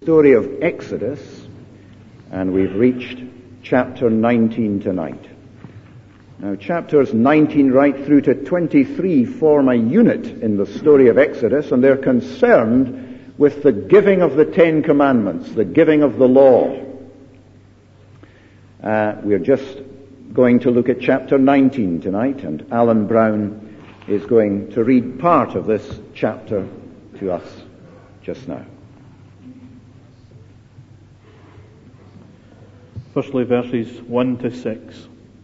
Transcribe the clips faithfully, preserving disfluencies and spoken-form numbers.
Story of Exodus, and we've reached chapter nineteen tonight. Now, chapters nineteen right through to twenty-three form a unit in the story of Exodus, and they're concerned with the giving of the Ten Commandments, the giving of the law. Uh, we're just going to look at chapter nineteen tonight, and Alan Brown is going to read part of this chapter to us just now. Firstly, verses one to six.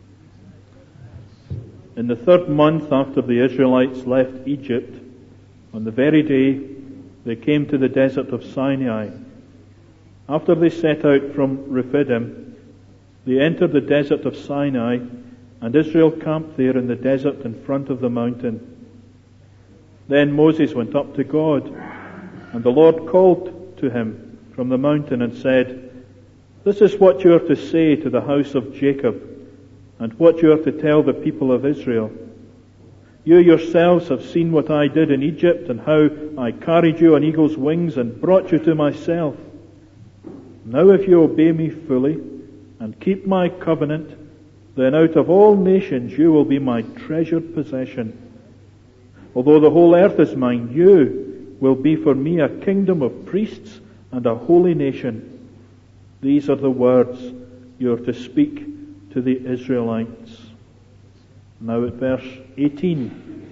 In the third month after the Israelites left Egypt, on the very day they came to the desert of Sinai. After they set out from Rephidim, they entered the desert of Sinai, and Israel camped there in the desert in front of the mountain. Then Moses went up to God, and the Lord called to him from the mountain and said, "This is what you are to say to the house of Jacob, and what you are to tell the people of Israel. You yourselves have seen what I did in Egypt, and how I carried you on eagle's wings and brought you to myself. Now if you obey me fully and keep my covenant, then out of all nations you will be my treasured possession. Although the whole earth is mine, you will be for me a kingdom of priests and a holy nation. These are the words you are to speak to the Israelites." Now at verse eighteen.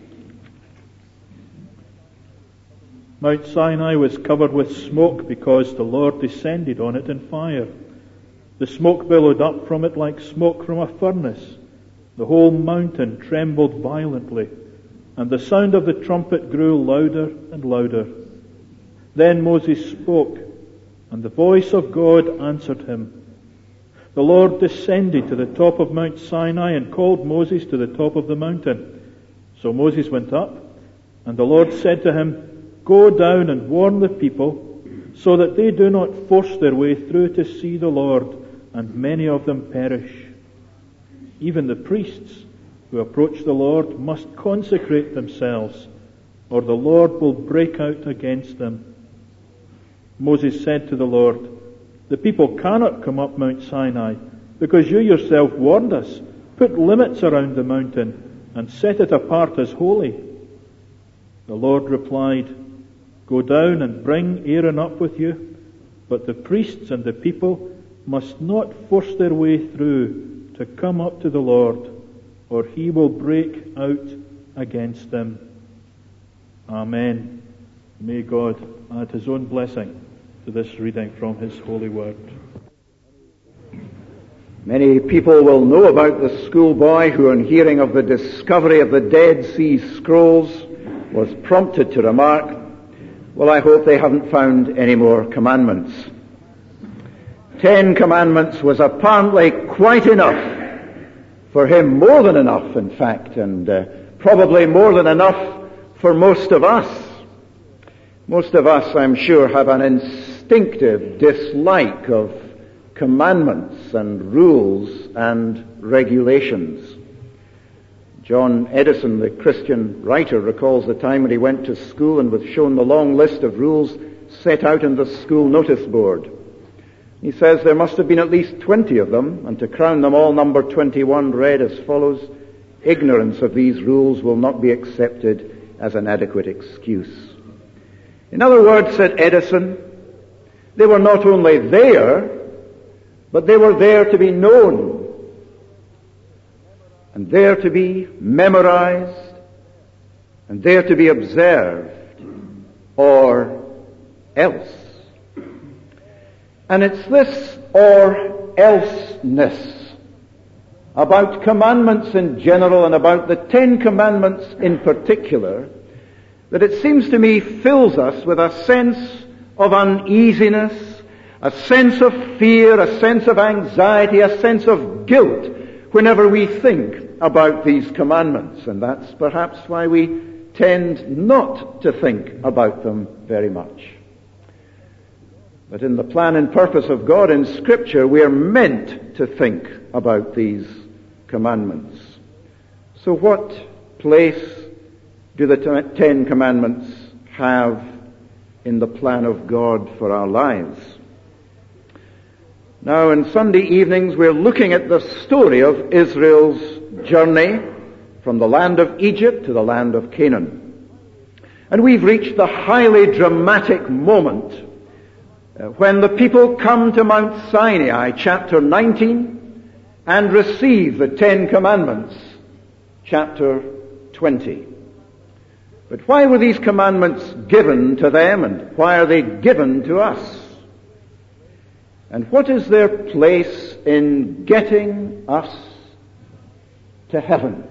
Mount Sinai was covered with smoke because the Lord descended on it in fire. The smoke billowed up from it like smoke from a furnace. The whole mountain trembled violently, and the sound of the trumpet grew louder and louder. Then Moses spoke, and the voice of God answered him. The Lord descended to the top of Mount Sinai and called Moses to the top of the mountain. So Moses went up, and the Lord said to him, "Go down and warn the people, so that they do not force their way through to see the Lord, and many of them perish. Even the priests who approach the Lord must consecrate themselves, or the Lord will break out against them." Moses said to the Lord, "The people cannot come up Mount Sinai, because you yourself warned us. Put limits around the mountain and set it apart as holy." The Lord replied, "Go down and bring Aaron up with you, but the priests and the people must not force their way through to come up to the Lord, or he will break out against them." Amen. May God add his own blessing to this reading from his holy word. Many people will know about the schoolboy who, on hearing of the discovery of the Dead Sea Scrolls, was prompted to remark, "Well, I hope they haven't found any more commandments." Ten commandments was apparently quite enough for him, more than enough, in fact, and uh, probably more than enough for most of us. Most of us, I'm sure, have an instinctive dislike of commandments and rules and regulations. John Edison, the Christian writer, recalls the time when he went to school and was shown the long list of rules set out in the school notice board. He says there must have been at least twenty of them, and to crown them all, number twenty-one read as follows: "Ignorance of these rules will not be accepted as an adequate excuse." In other words, said Edison, they were not only there, but they were there to be known, and there to be memorized, and there to be observed, or else. And it's this or elseness about commandments in general and about the Ten Commandments in particular that it seems to me fills us with a sense of uneasiness, a sense of fear, a sense of anxiety, a sense of guilt whenever we think about these commandments. And that's perhaps why we tend not to think about them very much. But in the plan and purpose of God in Scripture, we are meant to think about these commandments. So what place do the Ten Commandments have in the plan of God for our lives. Now, in Sunday evenings, we're looking at the story of Israel's journey from the land of Egypt to the land of Canaan. And we've reached the highly dramatic moment uh, when the people come to Mount Sinai, chapter nineteen, and receive the Ten Commandments, chapter twenty. But why were these commandments given to them, and why are they given to us? And what is their place in getting us to heaven?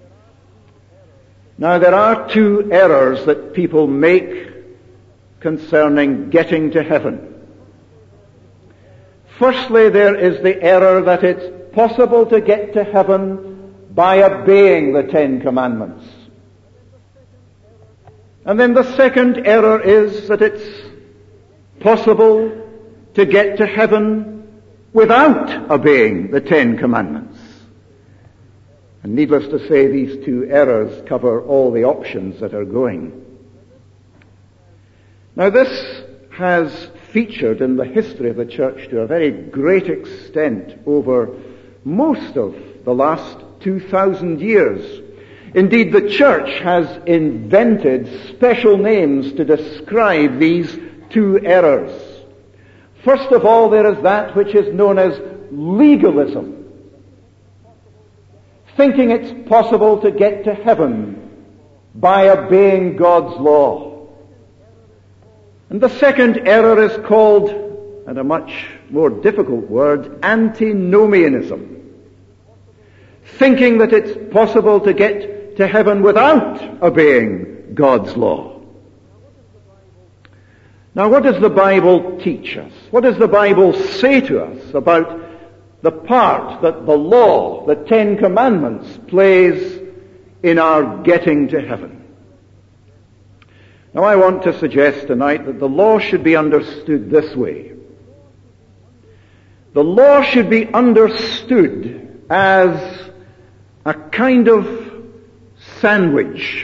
Now, there are two errors that people make concerning getting to heaven. Firstly, there is the error that it's possible to get to heaven by obeying the Ten Commandments. And then the second error is that it's possible to get to heaven without obeying the Ten Commandments. And needless to say, these two errors cover all the options that are going. Now, this has featured in the history of the church to a very great extent over most of the last two thousand years. Indeed, the church has invented special names to describe these two errors. First of all, there is that which is known as legalism. Thinking it's possible to get to heaven by obeying God's law. And the second error is called, and a much more difficult word, antinomianism. Thinking that it's possible to get to heaven without obeying God's law. Now, what does the Bible teach us? What does the Bible say to us about the part that the law, the Ten Commandments, plays in our getting to heaven? Now, I want to suggest tonight that the law should be understood this way. The law should be understood as a kind of sandwich.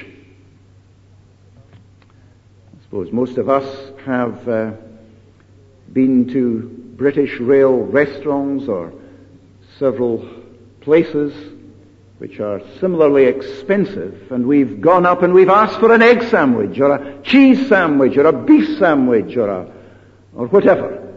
I suppose most of us have uh, been to British Rail restaurants or several places which are similarly expensive, and we've gone up and we've asked for an egg sandwich or a cheese sandwich or a beef sandwich or a or whatever.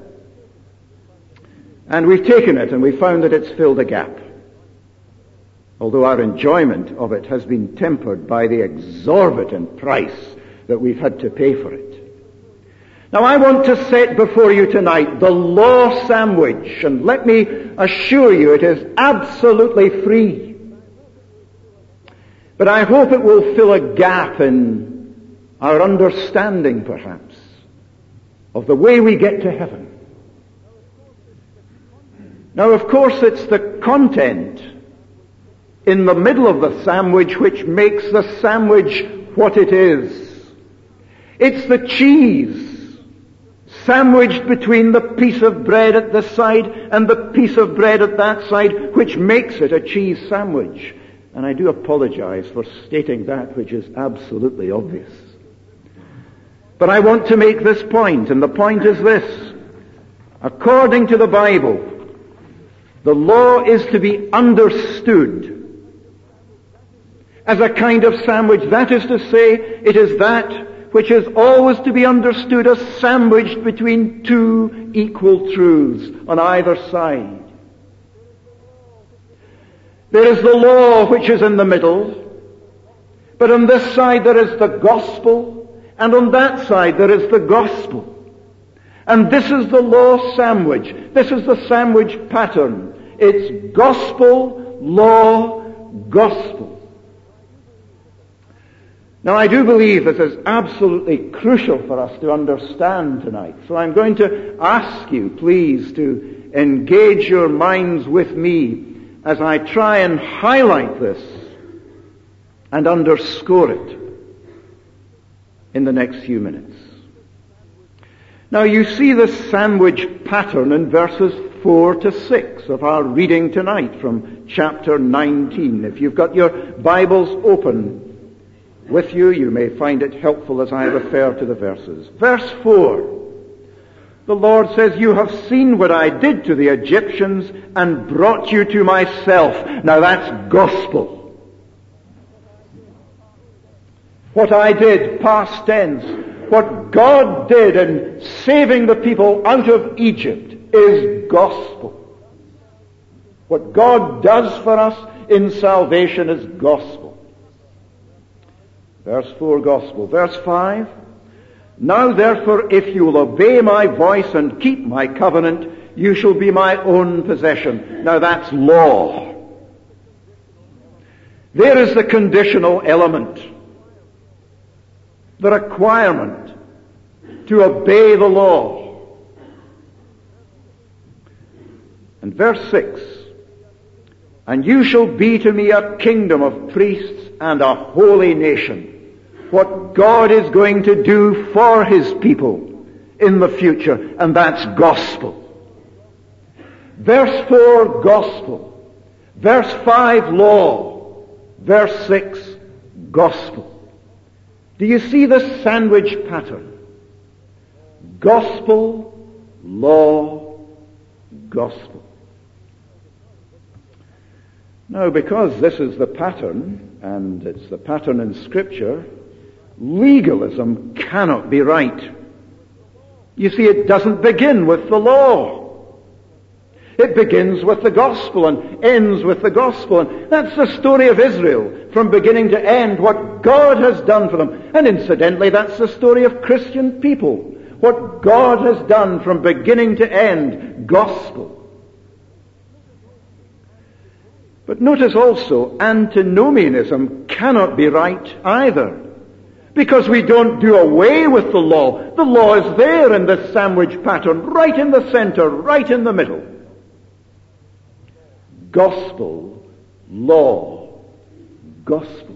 And we've taken it and we found that it's filled a gap. Although our enjoyment of it has been tempered by the exorbitant price that we've had to pay for it. Now, I want to set before you tonight the law sandwich, and let me assure you it is absolutely free. But I hope it will fill a gap in our understanding, perhaps, of the way we get to heaven. Now, of course, it's the content in the middle of the sandwich which makes the sandwich what it is. It's the cheese sandwiched between the piece of bread at this side and the piece of bread at that side, which makes it a cheese sandwich. And I do apologize for stating that which is absolutely obvious. But I want to make this point, and the point is this. According to the Bible, the law is to be understood as a kind of sandwich. That is to say, it is that which is always to be understood as sandwiched between two equal truths on either side. There is the law which is in the middle, but on this side there is the gospel, and on that side there is the gospel. And this is the law sandwich. This is the sandwich pattern. It's gospel, law, gospel. Now, I do believe this is absolutely crucial for us to understand tonight. So I'm going to ask you, please, to engage your minds with me as I try and highlight this and underscore it in the next few minutes. Now, you see this sandwich pattern in verses four to six of our reading tonight from chapter nineteen. If you've got your Bibles open, with you. You may find it helpful as I refer to the verses. Verse four. The Lord says, you have seen what I did to the Egyptians and brought you to myself. Now that's gospel. What I did, past tense, what God did in saving the people out of Egypt is gospel. What God does for us in salvation is gospel. Verse four, gospel. Verse five, now therefore if you will obey my voice and keep my covenant, you shall be my own possession. Now that's law. There is the conditional element, the requirement to obey the law. And verse six, and you shall be to me a kingdom of priests and a holy nation. What God is going to do for His people in the future, and that's gospel. Verse four, gospel. Verse five, law. Verse six, gospel. Do you see the sandwich pattern? Gospel, law, gospel. Now, because this is the pattern, and it's the pattern in Scripture, legalism cannot be right. You see, it doesn't begin with the law. It begins with the gospel and ends with the gospel. And that's the story of Israel from beginning to end, what God has done for them. And incidentally, that's the story of Christian people. What God has done from beginning to end, gospel. But notice also, antinomianism cannot be right either. Because we don't do away with the law. The law is there in this sandwich pattern, right in the center, right in the middle. Gospel, law, gospel.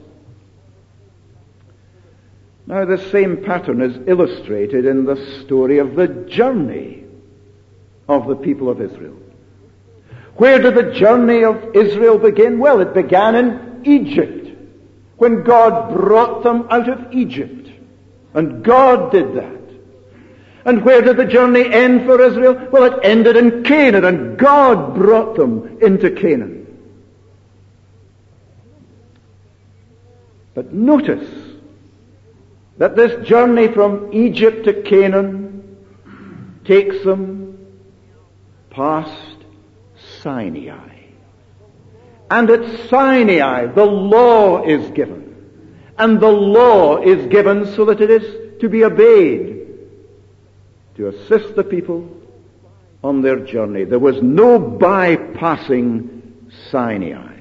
Now the same pattern is illustrated in the story of the journey of the people of Israel. Where did the journey of Israel begin? Well, it began in Egypt, when God brought them out of Egypt. And God did that. And where did the journey end for Israel? Well, it ended in Canaan, and God brought them into Canaan. But notice that this journey from Egypt to Canaan takes them past Sinai. And at Sinai, the law is given. And the law is given so that it is to be obeyed, to assist the people on their journey. There was no bypassing Sinai.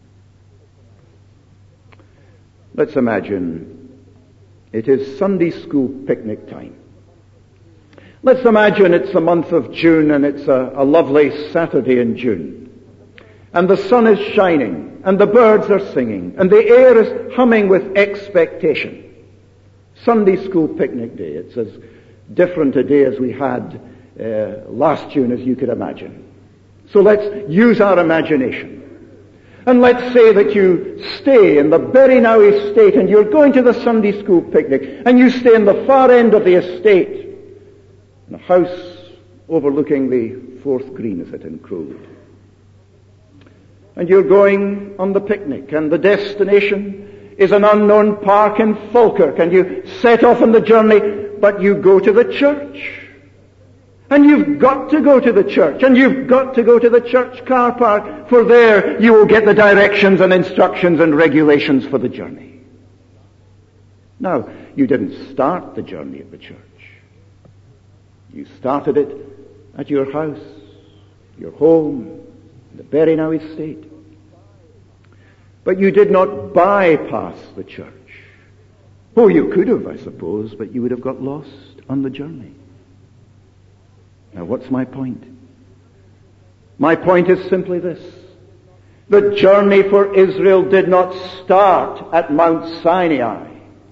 Let's imagine it is Sunday school picnic time. Let's imagine it's the month of June and it's a, a lovely Saturday in June. And the sun is shining, and the birds are singing, and the air is humming with expectation. Sunday school picnic day. It's as different a day as we had uh, last June as you could imagine. So let's use our imagination. And let's say that you stay in the Berrynow estate, and you're going to the Sunday school picnic, and you stay in the far end of the estate, in a house overlooking the Fourth Green, is it, in Crowwood. And you're going on the picnic, and the destination is an unknown park in Falkirk, and you set off on the journey, but you go to the church. And you've got to go to the church, and you've got to go to the church car park, for there you will get the directions and instructions and regulations for the journey. Now, you didn't start the journey at the church. You started it at your house, your home, the Berrynow estate. But you did not bypass the church. Oh, you could have, I suppose, but you would have got lost on the journey. Now, what's my point? My point is simply this. The journey for Israel did not start at Mount Sinai.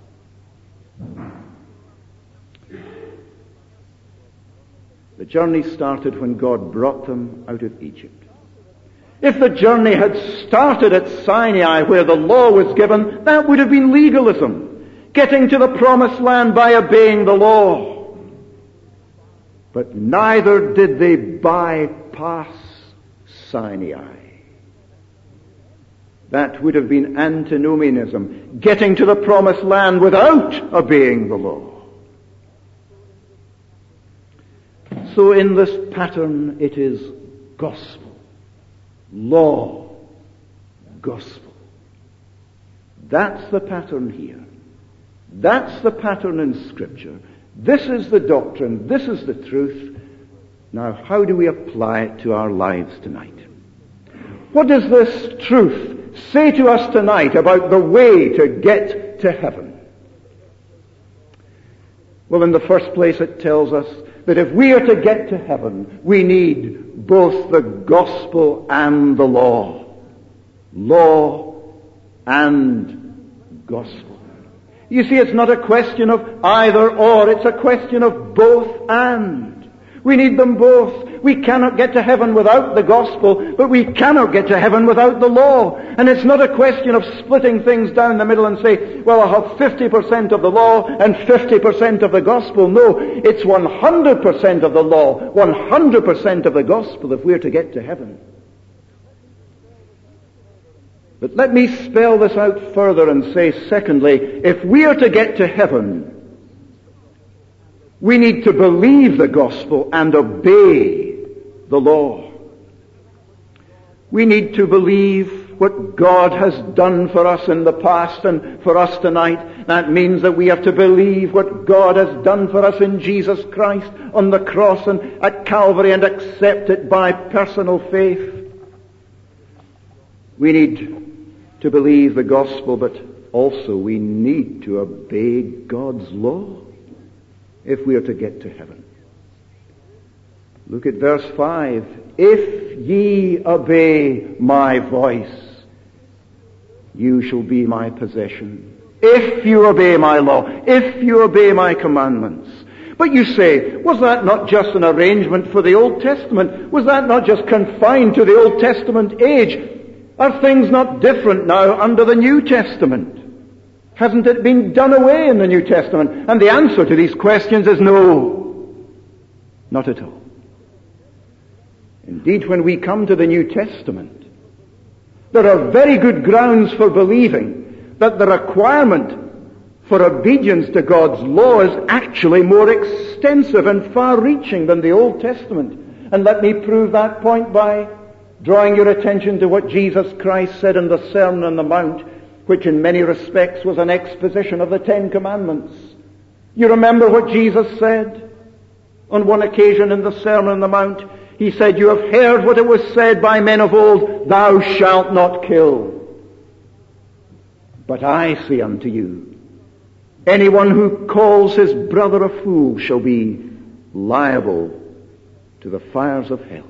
The journey started when God brought them out of Egypt. If the journey had started at Sinai where the law was given, that would have been legalism. getting to the promised land by obeying the law. But neither did they bypass Sinai. That would have been antinomianism, getting to the promised land without obeying the law. So in this pattern it is gospel, law, gospel. That's the pattern here. That's the pattern in Scripture. This is the doctrine. This is the truth. Now, how do we apply it to our lives tonight? What does this truth say to us tonight about the way to get to heaven? Well, in the first place, it tells us that if we are to get to heaven, we need both the gospel and the law. Law and gospel. You see, it's not a question of either or, it's a question of both and. We need them both. We cannot get to heaven without the gospel, but we cannot get to heaven without the law. And it's not a question of splitting things down the middle and say, well, I'll have fifty percent of the law and fifty percent of the gospel. No, it's one hundred percent of the law, one hundred percent of the gospel if we're to get to heaven. But let me spell this out further and say, secondly, if we are to get to heaven, we need to believe the gospel and obey the law. We need to believe what God has done for us in the past and for us tonight. That means that we have to believe what God has done for us in Jesus Christ on the cross and at Calvary and accept it by personal faith. We need to believe the gospel, but also we need to obey God's law if we are to get to heaven. Look at verse five. If ye obey my voice, you shall be my possession. If you obey my law, if you obey my commandments. But you say, was that not just an arrangement for the Old Testament? Was that not just confined to the Old Testament age? Are things not different now under the New Testament? Hasn't it been done away in the New Testament? And the answer to these questions is no. Not at all. Indeed, when we come to the New Testament, there are very good grounds for believing that the requirement for obedience to God's law is actually more extensive and far-reaching than the Old Testament. And let me prove that point by drawing your attention to what Jesus Christ said in the Sermon on the Mount, which in many respects was an exposition of the Ten Commandments. You remember what Jesus said on one occasion in the Sermon on the Mount? He said, you have heard what it was said by men of old, thou shalt not kill. But I say unto you, anyone who calls his brother a fool shall be liable to the fires of hell.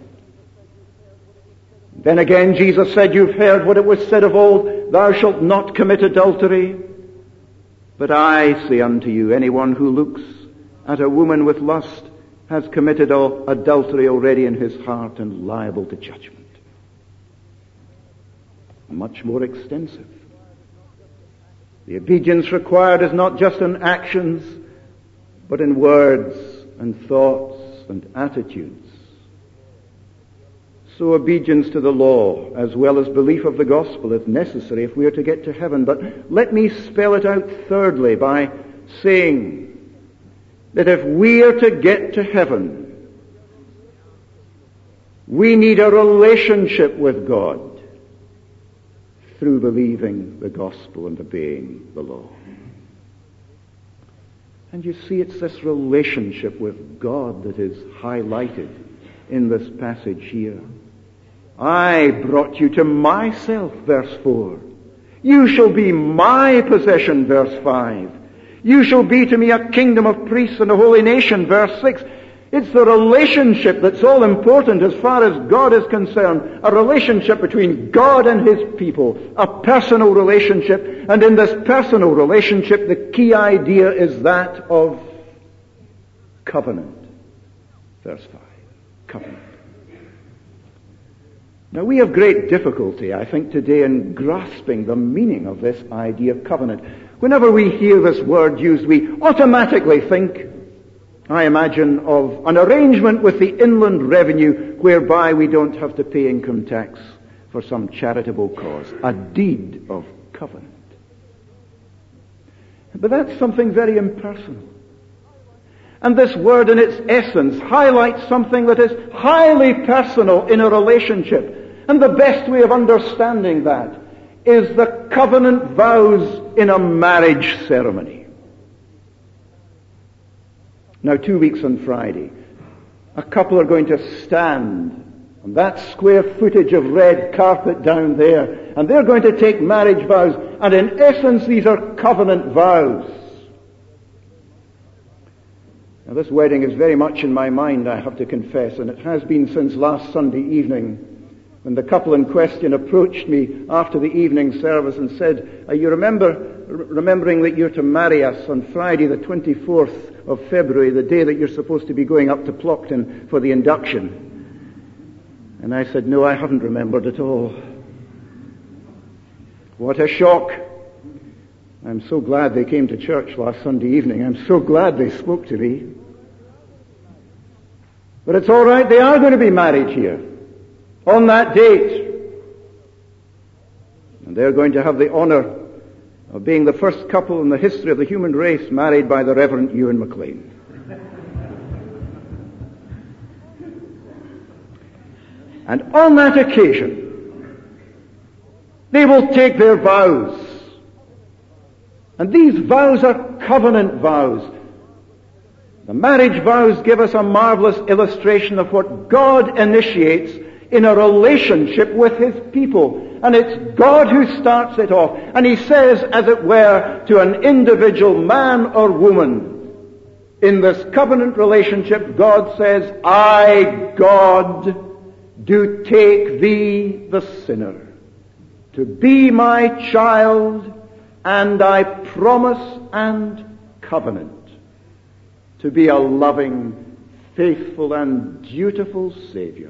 Then again Jesus said, you've heard what it was said of old, thou shalt not commit adultery. But I say unto you, anyone who looks at a woman with lust has committed adultery already in his heart and liable to judgment. Much more extensive. The obedience required is not just in actions, but in words and thoughts and attitudes. So obedience to the law, as well as belief of the gospel, is necessary if we are to get to heaven. But let me spell it out thirdly by saying that if we are to get to heaven, we need a relationship with God through believing the gospel and obeying the law. And you see, it's this relationship with God that is highlighted in this passage here. I brought you to myself, verse four. You shall be my possession, verse five. You shall be to me a kingdom of priests and a holy nation, verse six. It's the relationship that's all important as far as God is concerned. A relationship between God and His people. A personal relationship. And in this personal relationship, the key idea is that of covenant. Verse five. Covenant. Now, we have great difficulty, I think, today in grasping the meaning of this idea of covenant. Whenever we hear this word used, we automatically think, I imagine, of an arrangement with the Inland Revenue whereby we don't have to pay income tax for some charitable cause. A deed of covenant. But that's something very impersonal. And this word in its essence highlights something that is highly personal in a relationship. And the best way of understanding that is the covenant vows in a marriage ceremony. Now, two weeks on Friday, a couple are going to stand on that square footage of red carpet down there, and they're going to take marriage vows, and in essence these are covenant vows. Now, this wedding is very much in my mind, I have to confess, and it has been since last Sunday evening, when the couple in question approached me after the evening service and said, are you remember, remembering that you're to marry us on Friday the twenty-fourth of February, the day that you're supposed to be going up to Plockton for the induction? And I said, no, I haven't remembered at all. What a shock. I'm so glad they came to church last Sunday evening. I'm so glad they spoke to me. But it's all right, they are going to be married here on that date. And they're going to have the honor of being the first couple in the history of the human race married by the Reverend Ewan MacLean. And on that occasion, they will take their vows. And these vows are covenant vows. The marriage vows give us a marvelous illustration of what God initiates in a relationship with His people. And it's God who starts it off. And He says, as it were, to an individual man or woman, in this covenant relationship, God says, I, God, do take thee, the sinner, to be my child, and I promise and covenant to be a loving, faithful, and dutiful Savior.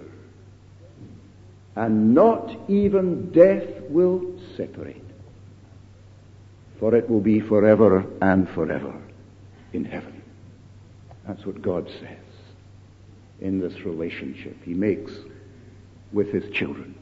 And not even death will separate, for it will be forever and forever in heaven. That's what God says in this relationship He makes with His children.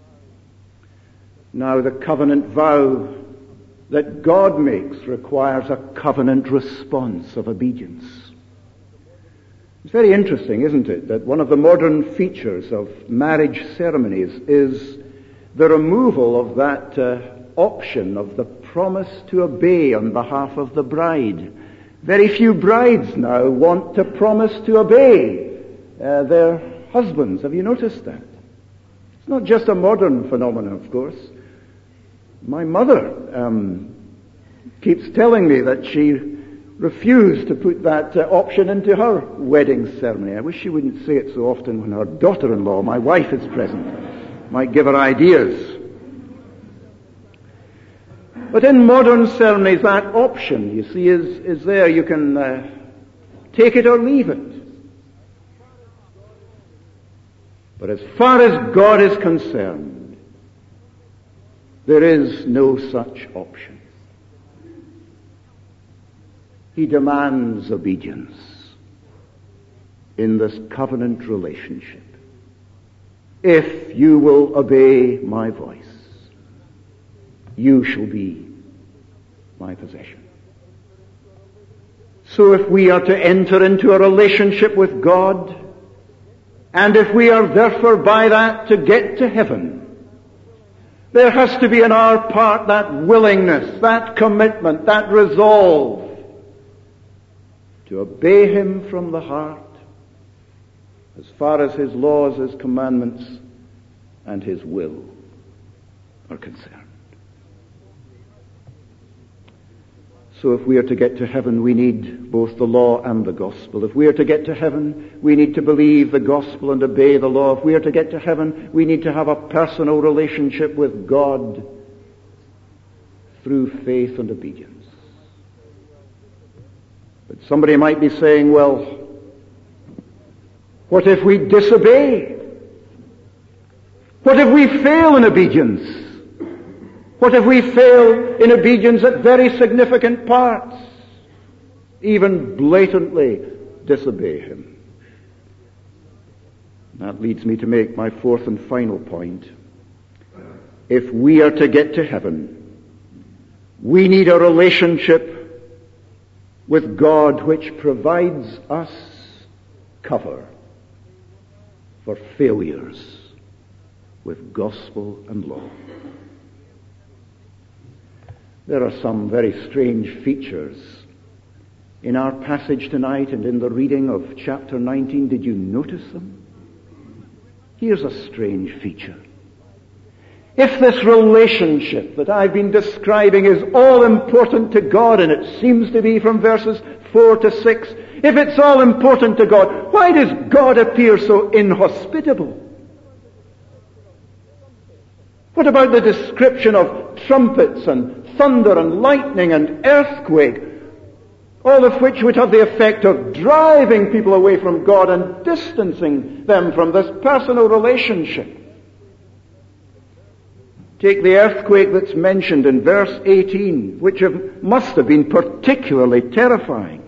Now, the covenant vow that God makes requires a covenant response of obedience. It's very interesting, isn't it, that one of the modern features of marriage ceremonies is the removal of that uh, option of the promise to obey on behalf of the bride. Very few brides now want to promise to obey uh, their husbands. Have you noticed that? It's not just a modern phenomenon, of course. My mother um, keeps telling me that she refused to put that uh, option into her wedding ceremony. I wish she wouldn't say it so often when her daughter-in-law, my wife, is present. Might give her ideas. But in modern ceremonies, that option, you see, is, is there. You can uh, take it or leave it. But as far as God is concerned, there is no such option. He demands obedience in this covenant relationship. If you will obey my voice, you shall be my possession. So if we are to enter into a relationship with God, and if we are therefore by that to get to heaven, there has to be on our part that willingness, that commitment, that resolve to obey Him from the heart as far as His laws, His commandments, and His will are concerned. So if we are to get to heaven, we need both the law and the gospel. If we are to get to heaven, we need to believe the gospel and obey the law. If we are to get to heaven, we need to have a personal relationship with God through faith and obedience. But somebody might be saying, well, what if we disobey? What if we fail in obedience? What if we fail in obedience at very significant parts? Even blatantly disobey him. That leads me to make my fourth and final point. If we are to get to heaven, we need a relationship with God which provides us cover for failures with gospel and law. There are some very strange features in our passage tonight and in the reading of chapter nineteen. Did you notice them? Here's a strange feature. If this relationship that I've been describing is all important to God, and it seems to be from verses four to six, if it's all important to God, why does God appear so inhospitable? What about the description of trumpets and thunder and lightning and earthquake, all of which would have the effect of driving people away from God and distancing them from this personal relationship? Take the earthquake that's mentioned in verse eighteen, which have, must have been particularly terrifying.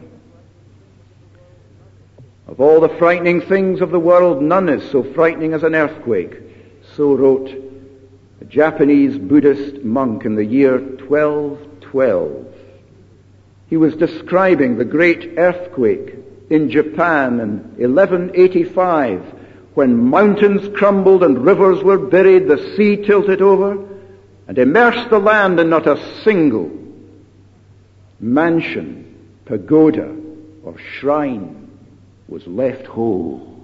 Of all the frightening things of the world, none is so frightening as an earthquake. So wrote a Japanese Buddhist monk in the year twelve twelve. He was describing the great earthquake in Japan in eleven eighty-five, when mountains crumbled and rivers were buried, the sea tilted over and immersed the land, and not a single mansion, pagoda, or shrine was left whole.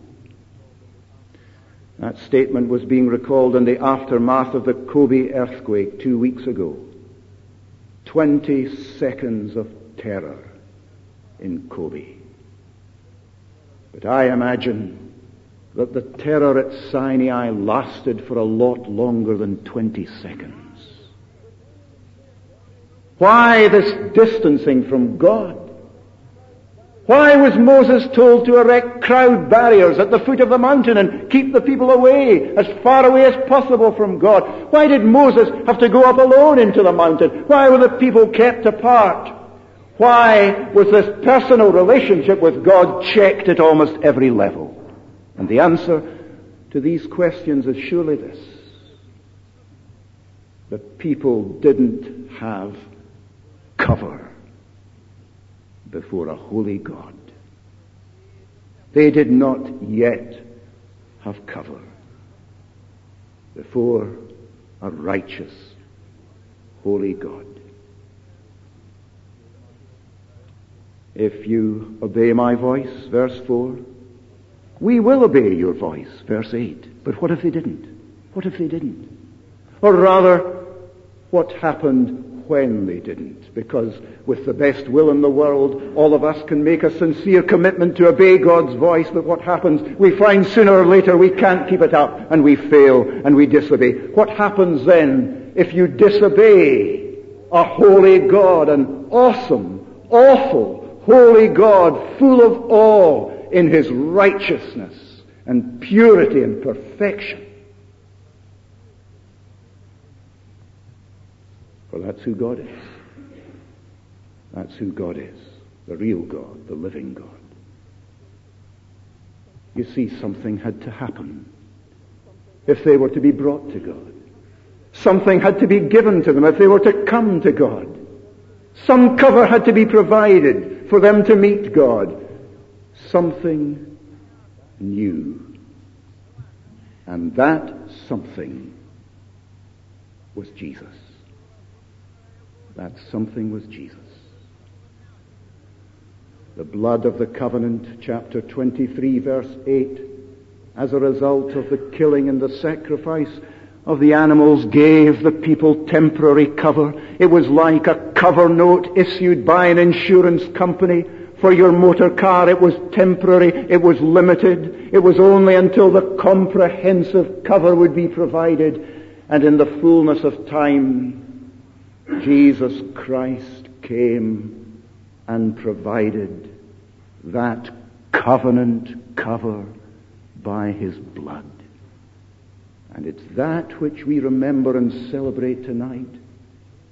That statement was being recalled in the aftermath of the Kobe earthquake two weeks ago. Twenty seconds of terror in Kobe. But I imagine that the terror at Sinai lasted for a lot longer than twenty seconds. Why this distancing from God? Why was Moses told to erect crowd barriers at the foot of the mountain and keep the people away, as far away as possible from God? Why did Moses have to go up alone into the mountain? Why were the people kept apart? Why was this personal relationship with God checked at almost every level? And the answer to these questions is surely this: the people didn't have cover before a holy God. They did not yet have cover before a righteous, holy God. If you obey my voice, verse four, we will obey your voice, verse eight. But what if they didn't? What if they didn't? Or rather, what happened when they didn't? Because with the best will in the world, all of us can make a sincere commitment to obey God's voice, but what happens? We find sooner or later we can't keep it up, and we fail, and we disobey. What happens then if you disobey a holy God, an awesome, awful, holy God, full of awe in his righteousness and purity and perfection? For that's who God is. That's who God is. The real God, the living God. You see, something had to happen if they were to be brought to God. Something had to be given to them if they were to come to God. Some cover had to be provided for them to meet God. Something new. And that something was Jesus. That something was Jesus. The blood of the covenant, chapter twenty-three, verse eight, as a result of the killing and the sacrifice of the animals, gave the people temporary cover. It was like a cover note issued by an insurance company for your motor car. It was temporary. It was limited. It was only until the comprehensive cover would be provided. And in the fullness of time, Jesus Christ came and provided that covenant cover by his blood. And it's that which we remember and celebrate tonight.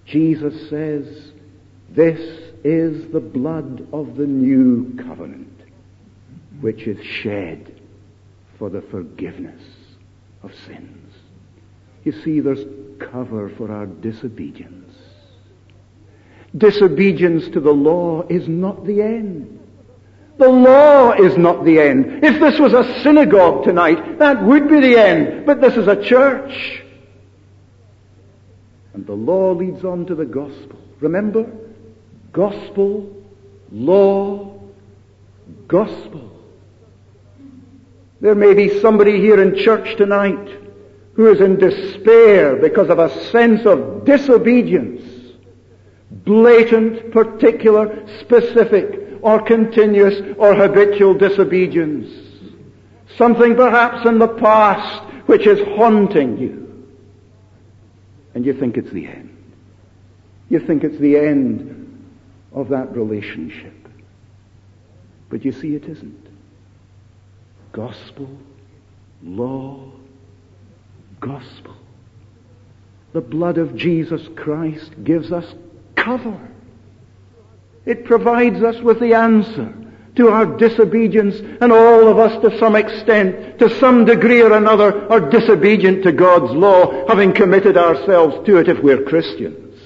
Jesus says, this is the blood of the new covenant, which is shed for the forgiveness of sins. You see, there's cover for our disobedience. Disobedience to the law is not the end. The law is not the end. If this was a synagogue tonight, that would be the end. But this is a church. And the law leads on to the gospel. Remember? Gospel, law, gospel. There may be somebody here in church tonight who is in despair because of a sense of disobedience. Blatant, particular, specific, or continuous, or habitual disobedience. Something perhaps in the past which is haunting you. And you think it's the end. You think it's the end of that relationship. But you see, it isn't. Gospel, law, gospel. The blood of Jesus Christ gives us cover. It provides us with the answer to our disobedience, and all of us to some extent, to some degree or another, are disobedient to God's law, having committed ourselves to it if we're Christians.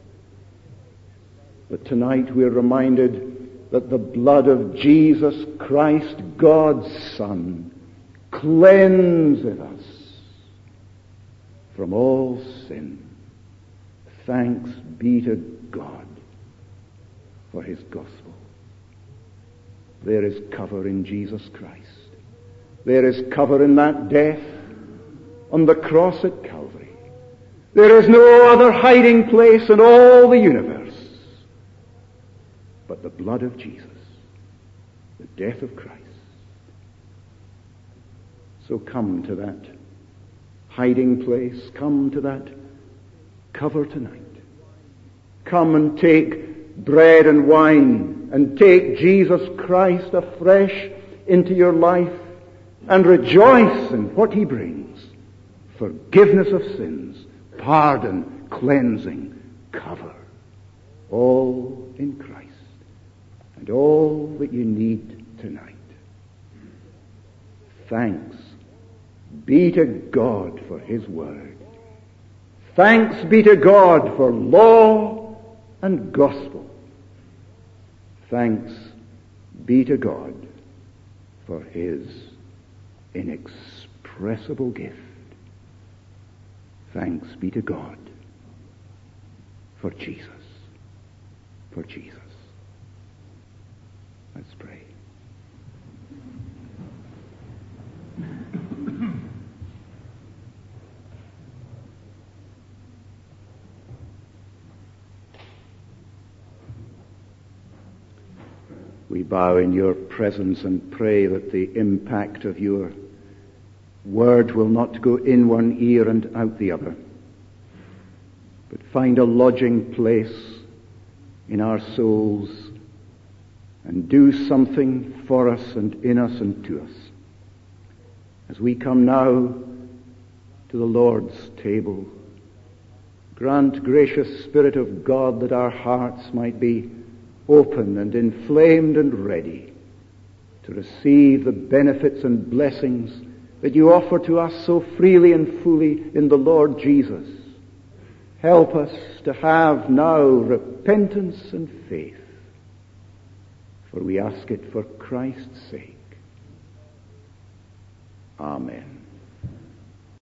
But tonight we're reminded that the blood of Jesus Christ, God's Son, cleanses us from all sin. Thanks be to God for His gospel. There is cover in Jesus Christ. There is cover in that death on the cross at Calvary. There is no other hiding place in all the universe but the blood of Jesus, the death of Christ. So come to that hiding place, come to that cover tonight. Come and take bread and wine, and take Jesus Christ afresh into your life, and rejoice in what He brings. Forgiveness of sins, pardon, cleansing, cover. All in Christ. And all that you need tonight. Thanks be to God for His Word. Thanks be to God for law and gospel. Thanks be to God for His inexpressible gift. Thanks be to God for Jesus. For Jesus. Let's pray. We bow in your presence and pray that the impact of your word will not go in one ear and out the other, but find a lodging place in our souls and do something for us and in us and to us. As we come now to the Lord's table, grant, gracious Spirit of God, that our hearts might be open and inflamed and ready to receive the benefits and blessings that you offer to us so freely and fully in the Lord Jesus. Help us to have now repentance and faith, for we ask it for Christ's sake. Amen.